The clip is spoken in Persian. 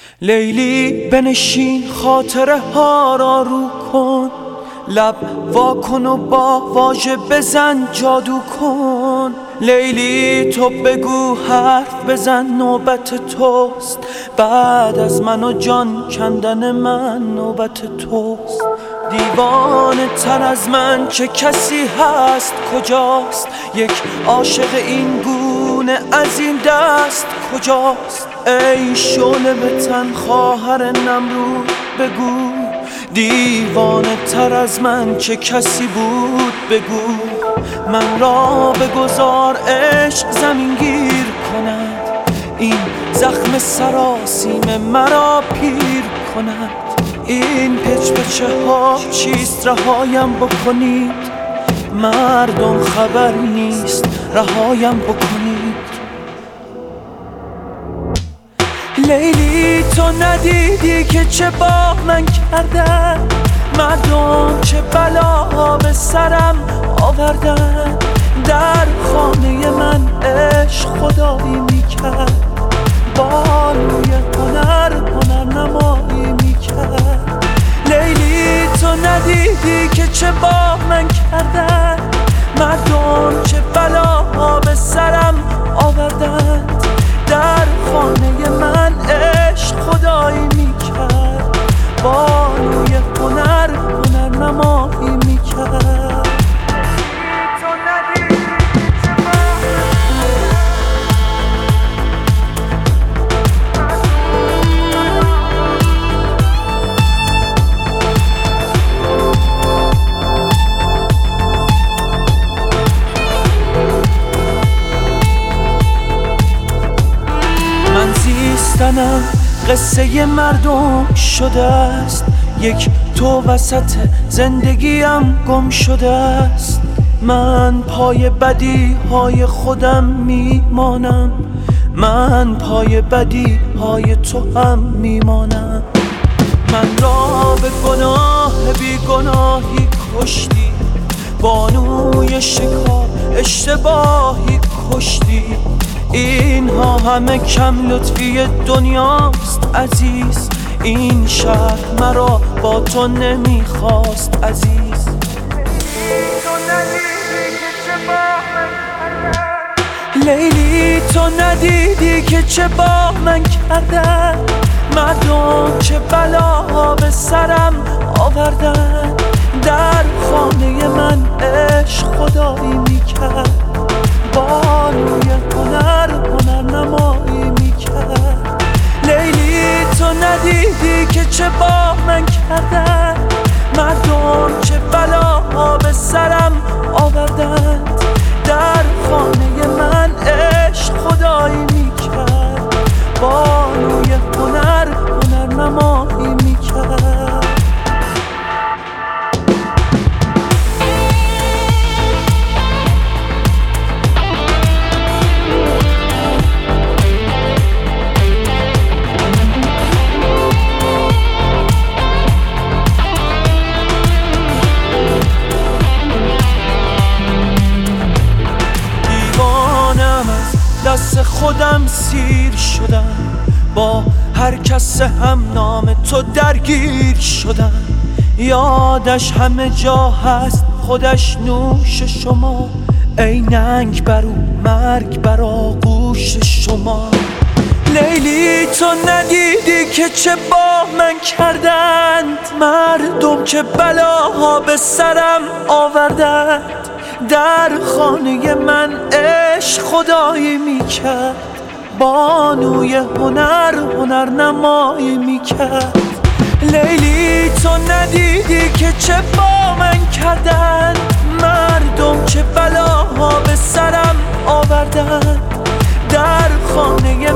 لیلی بنشین خاطره ها را رو کن، لب وا کن و با واژه بزن جادو کن. لیلی تو بگو حرف بزن نوبت توست، بعد از من و جان کندن من نوبت توست. دیوانه تر از من چه کسی هست کجاست؟ یک عاشق این گونه از این دست کجاست؟ ای شعله به تن خواهر نمرود بگو، دیوانه تر از من چه کسی بود بگو. من را بگذار عشق زمین گیر کند، این زخم سراسیم مرا پیر کند. این پچ پچه ها چیست رهایم بکنید، مردم خبر نیست رهایم بکنید. لیلی تو ندیدی که چه با من کردن، مردم چه بلا به سرم آوردن. در خانه من عشق خدایی میکرد، بانوی هنر نمایی میکرد. لیلی تو ندیدی که چه با من کردن، مردم چه بلا به سرم آوردن. در خانه من عشق خدایی میکرد، بانوی هنر نمایی میکرد. زیستنم قصه مردم شده است، یک تو وسط زندگیم گم شده است. من پای بدی های خودم میمانم، من پای بدی های تو هم میمانم. من را به گناه بی گناهی کشتی، بانوی شکار اشتباهی کشتی. اینها همه کم لطفی دنیاست عزیز، این شهر مرا با تو نمیخواست عزیز. لیلی تو ندیدی که چه با من کردن، مردم چه بلا به سرم آوردن. در خانه من عشق خدایی میکرد، بانوی هنر نمایی میکرد. لیلی تو ندیدی که چه با من کردن، مردم چه بلا به سرم آوردند. در خانه من عشق خدایی میکرد، بانوی هنر نمایی میکرد. دست خودم سیر شدم، با هر کس هم نام تو درگیر شدم. یادش همه جا هست خودش نوش شما، ای ننگ برو مرگ بر آغوش شما. لیلی تو ندیدی که چه با من کردند، مردم که بلاها به سرم آوردند. در خانه من عشق خدایی میکرد، بانوی هنر نمایی میکرد. لیلی تو ندیدی که چه با من کردن، مردم چه بلاها به سرم آوردن. در خانه